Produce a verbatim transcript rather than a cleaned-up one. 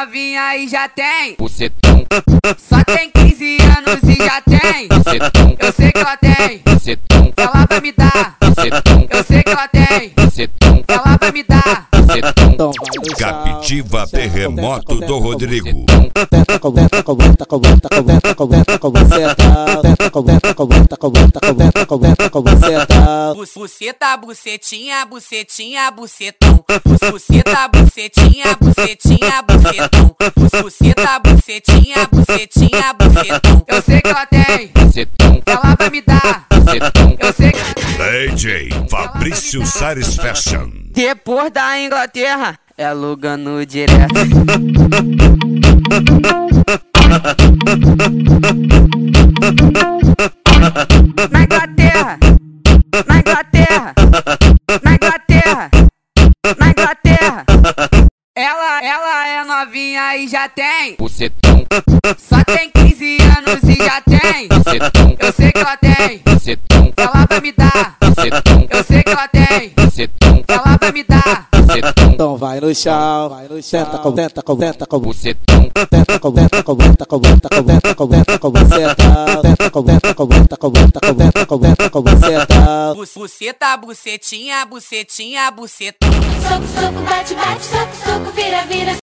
novinha e já tem bucetão, só tem quinze anos e já tem bucetão, eu sei que ela tem, bucetão, ela vai me dar, bucetão, eu sei que ela tem, bucetão, ela vai me dar. bucetão. Então vai no chão. Captiva Terremoto do Rodrigo. Tenta, comenta, comenta, comenta, comenta, comenta, com você tá. Tenta, comenta, comenta, comenta, comenta, comenta, com você tá. Buceta, bucetinha, bucetinha, bucetão. Buceta, bucetinha, bucetinha, bucetão. Buceta, bucetinha, bucetinha, bucetão. Eu sei que ela tem, Bucetão, ela vai me dar. bucetão, Eu sei que D J Fabrício Sares Fashion. depois da Inglaterra é Lugano direto. Na Inglaterra, na Inglaterra, na Inglaterra, na Inglaterra. Ela, ela é novinha e já tem, bucetão, só tem quinze anos e já tem. bucetão, Eu sei que ela tem, bucetão, ela vai me dar. bucetão, Eu sei que ela tem, bucetão, ela vai me dar. bucetão, Então vai no chão, vai no chão. Tenta, comenta, comenta, comenta. bucetão, Tenta, comenta, comenta, comenta, comenta, comenta, com você tá. Tenta, comenta, comenta, comenta, comenta, comenta, com você tá. Buceta, bucetinha, bucetinha, bucetão. Soco, soco, bate, bate, soco, soco, vira, vira.